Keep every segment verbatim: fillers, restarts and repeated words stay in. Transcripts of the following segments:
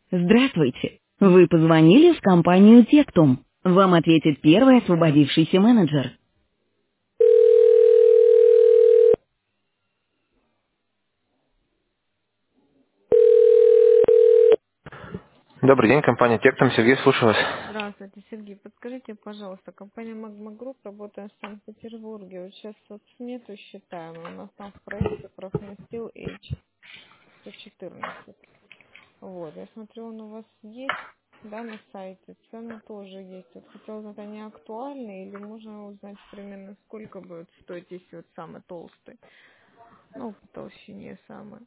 Здравствуйте. Вы позвонили в компанию Тектум. Вам ответит первый освободившийся менеджер. Добрый день, компания Тектум. Сергей, слушаю вас. Здравствуйте, Сергей. Подскажите, пожалуйста, компания Magma Group, работаем в Санкт-Петербурге. Вот сейчас вот смету считаем, и у нас там в проекте профнастил H сто четырнадцать. Вот, я смотрю, он у вас есть, да, на сайте, цены тоже есть. Вот хотела узнать, они актуальны или можно узнать примерно, сколько будет стоить, если вот самый толстый, ну, по толщине самый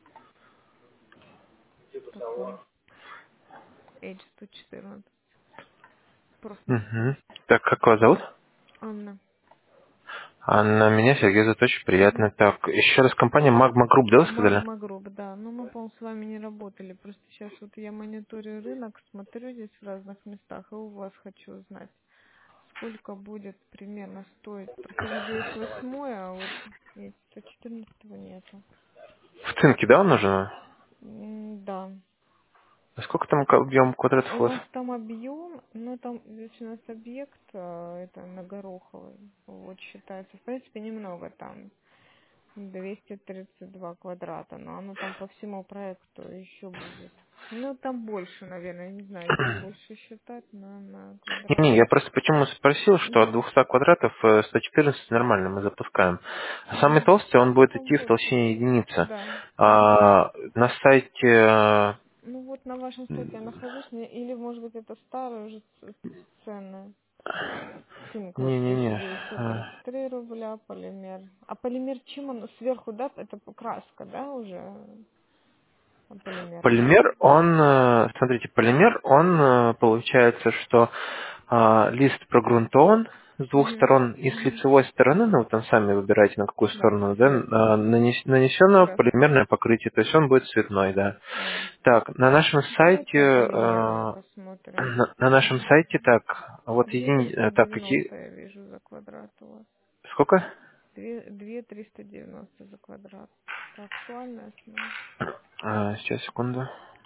такой, H сто четырнадцать, профнастил. Мгм. Так, как вас зовут? Анна. Анна, меня Сергей, это очень Мгм. приятно. Так, еще раз, компания Magma Group, да, вы сказали? Магма Групп, да. Ну, мы, по-моему, с вами не работали. Просто сейчас вот я мониторю рынок, смотрю здесь в разных местах, и у вас хочу узнать, сколько будет примерно стоить. Просто везде есть восьмое, а вот и сто четырнадцатого нету. В цинке, да, он нужен? М, Да. А сколько там ка- объем квадратов У у вас? нас там объем, ну там здесь у нас объект, а, это на Гороховой, вот считается, в принципе, немного там, двести тридцать два квадрата, но оно там по всему проекту еще будет. Ну, там больше, наверное, не знаю, если больше считать на, на квадрат. Не-не, я просто почему спросил, что от Угу. двухсот квадратов э, сто четырнадцать нормально мы запускаем. А самый Угу. толстый, он Ну, будет там идти в больше. толщине единицы. Да. Угу. А, на сайте... э, Ну, вот на вашем сайте я нахожусь, мне- или, может быть, это старые уже ц- цены. Цинк вот здесь Не-не-не. двести э, тридцать три рубля, полимер. А полимер чем он? Сверху, да, это краска, да, уже? А полимер чем? Полимер, он, э, смотрите, полимер, он э, получается, что а, лист прогрунтован с двух Угу. сторон, и с Угу. лицевой стороны, ну, вы там сами выбираете, на какую Да, сторону, да, цвет. а, нанес- нанесено Краска. полимерное покрытие, то есть он будет цветной, да. А. Так, на нашем сайте, Давайте на э, полимерный посмотрим. на, на нашем сайте, так, вот Две едини, триста э, так, какие, девяносто я вижу за квадрат у вас. сколько? Две, две триста девяносто за квадрат. Это актуальная цена? А, сейчас, секунду.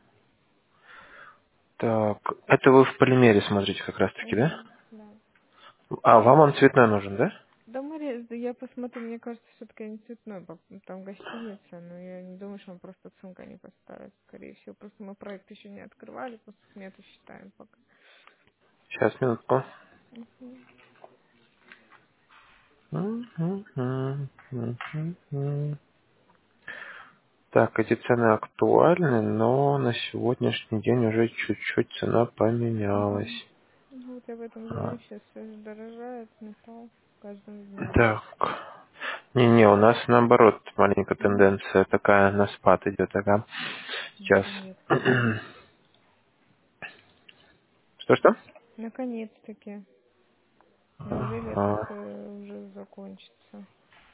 Так, это вы в полимере смотрите как раз-таки, да? Угу, да. А, вам он цветной нужен, да? Да, Мария, да я посмотрю, мне кажется, все-таки не цветной, пап- там гостиница, но я не думаю, что он просто цинка не поставит, скорее всего. Просто мы проект еще не открывали, просто смету считаем пока. Сейчас, минутку. Угу. Мгм, мгм, мгм. Так, эти цены актуальны, но на сегодняшний день уже чуть-чуть цена поменялась. Угу. Ну вот я в этом А, виню, сейчас все же дорожает металл с каждым днем. Так. Не-не, у нас наоборот маленькая Угу. тенденция такая на спад идет, ага. Сейчас. Наконец-таки. Что-что? Наконец-таки. Неужели это Ага. э, уже закончится?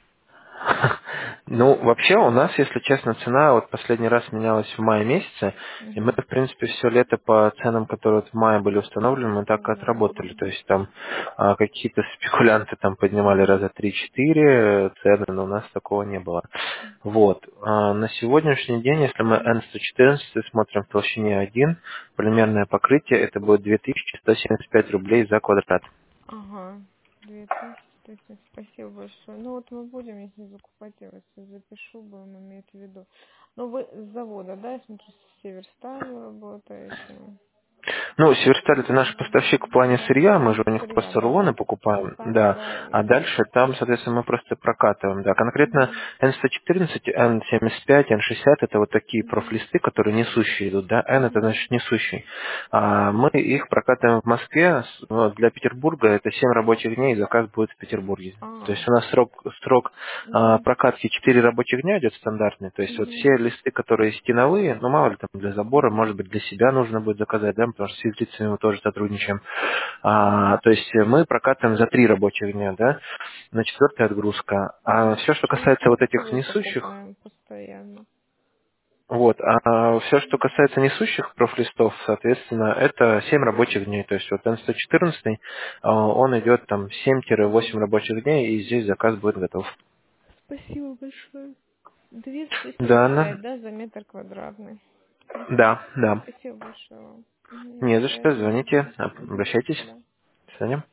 Ну, вообще у нас, если честно, цена вот последний раз менялась в мае месяце, и мы, Угу. в принципе, все лето по ценам, которые вот в мае были установлены, мы так и Установлены, отработали. да. То есть там а, какие-то спекулянты там поднимали Угу. раза три-четыре цены, но у нас такого не было. Вот. А, на сегодняшний день, если мы Угу. эн сто четырнадцать смотрим в толщине один, полимерное покрытие, это будет две тысячи сто семьдесят пять рублей за квадрат. Ага. Две тысячи, то есть, спасибо большое. Ну вот мы будем, если закупать, я вас запишу, будем иметь в виду. Ну вы с завода, да, я смотрю, с Северсталью работаете. Ну, Северсталь это наш поставщик в плане Да, в сырья, мы же плане у них сырья, просто да, рулоны вот покупаем, сами, да, да, я а вижу. дальше там, соответственно, мы просто прокатываем, да. Конкретно Угу. эн сто четырнадцать, эн семьдесят пять, эн шестьдесят это вот такие Угу. профлисты, которые несущие идут, да, N это Угу. значит несущий. А мы их прокатываем в Москве, с- ну, для Петербурга это семь рабочих дней, и заказ будет в Петербурге. То А. есть у нас срок, срок а, Угу. прокатки четыре рабочих дня идет стандартный. То есть вот Угу. все листы, которые стеновые, ну мало ли там для забора, Угу. может быть для себя нужно будет заказать, да, потому что с юрлицами мы тоже сотрудничаем. А, то есть мы прокатываем за три рабочих дня, да, на четвертая отгрузка. А все, что Мы касается вот этих флисовые несущих, покупаем постоянно. вот, а все, что касается несущих профлистов, соответственно, это семь рабочих дней. То есть вот эн сто четырнадцать, а, он идет там семь-восемь рабочих дней, и здесь заказ будет готов. Спасибо большое. Две сто Да, семьдесят на- пять, да, за метр квадратный. Угу. Да, да. Спасибо большое вам. Угу. До Не за что, связи. звоните, Угу. обращайтесь. Да. До свидания.